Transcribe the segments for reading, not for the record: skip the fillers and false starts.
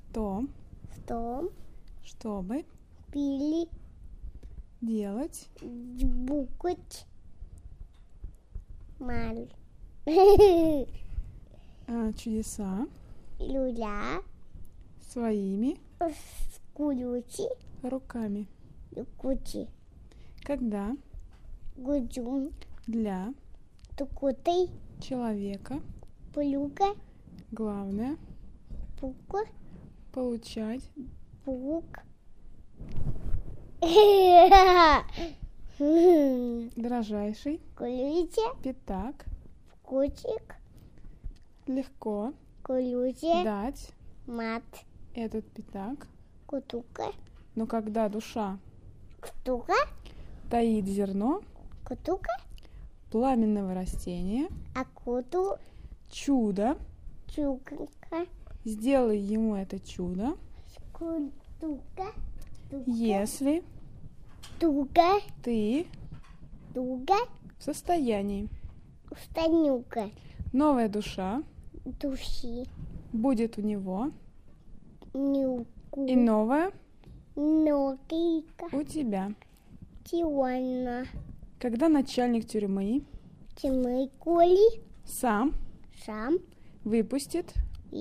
том, чтобы пили, делать, букать, маль, чудеса люля, своими скулючи, руками. кучи, Когда гуджун, для тукутый, человека плюка, главное пука, получать пук, дрожайший колюче, пятак кучик, легко колюче, дать мат, этот пятак, кутука, но когда душа ктука, таит зерно кутука, пламенного растения, акуту, чудо, чукка, сделай ему это чудо, кутука, если тука, ты туга, в состоянии. станюка, Новая душа души, будет у него, нюку, и новая ногика, у тебя. тиуана, Когда начальник тюрьмы тимы коли, сам сам, выпустит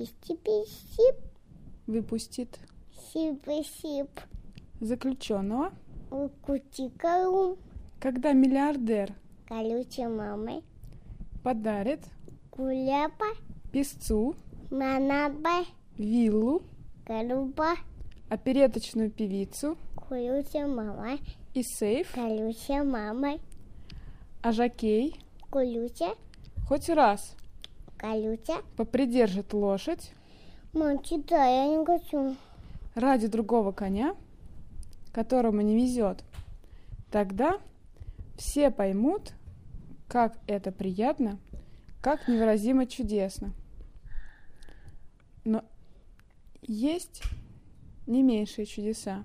выпустит, сип, заключенного, кутикалум, когда миллиардер колючей мамой, подарит куляпа, певцу манаба, виллу, голуба, опереточную певицу колючей мамой, и сейф, колючей мамой, а жокей колючая, хоть раз колючая. попридержит лошадь Мам, читай, я не хочу. ради другого коня, которому не везет, тогда все поймут, как это приятно, как невыразимо чудесно. Но есть не меньшие чудеса.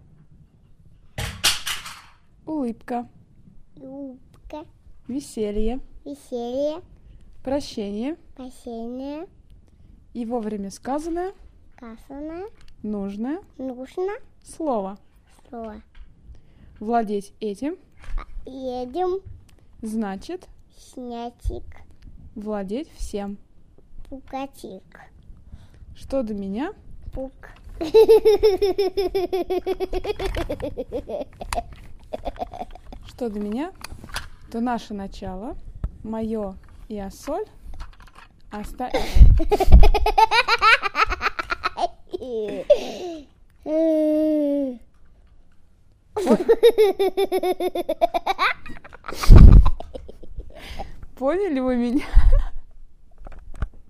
Улыбка, Любка, веселье, веселье, прощение спасение, и вовремя сказанное, касана, нужное нужно, слово. слово. Владеть этим Едем, значит снятик, владеть всем. пукатик, Что до меня, пук. что до меня, то наше начало, мое и Ассоль Поняли вы меня?